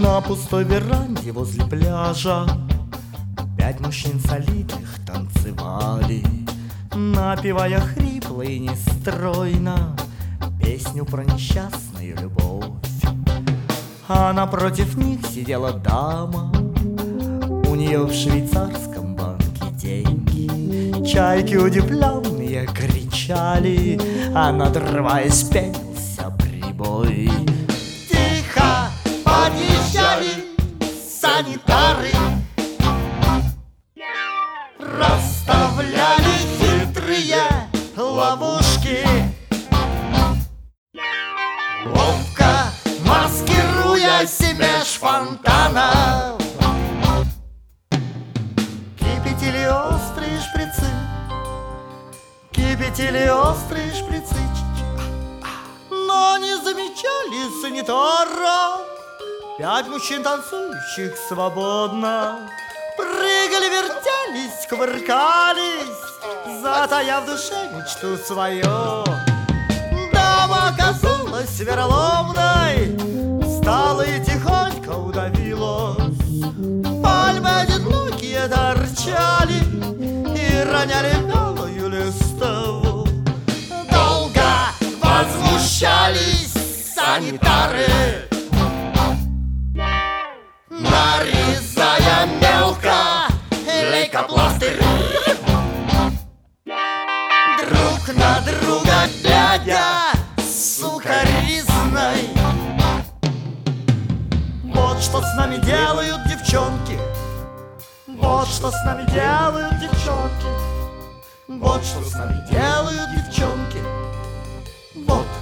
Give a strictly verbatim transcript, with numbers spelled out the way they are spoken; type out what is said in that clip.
На пустой веранде возле пляжа пять мужчин солидных танцевали, напевая хрипло и нестройно песню про несчастную любовь. А напротив них сидела дама, у нее в швейцарском банке деньги. Чайки удивленные кричали, а надрываясь пенился прибой. Тихо подъезжали санитары, расставляли хитрые ловушки, ловко маскируясь меж фонтанов. Кипятили острые шприцы, кипятили острые шприцы, но не замечали санитара. Пять мужчин, танцующих свободно, прыгали, вертелись, кувыркались, затая в душе мечту свою. Дама оказалась вероломной, встала и тихонько удавилась. Пальмы одинокие торчали и роняли белую листву. Долго возмущались санитары, нарезая мелко лейкопластырь, друг на друга глядя сукоризной. Вот что с нами делают девчонки, вот что с нами делают девчонки, вот что с нами делают девчонки, вот.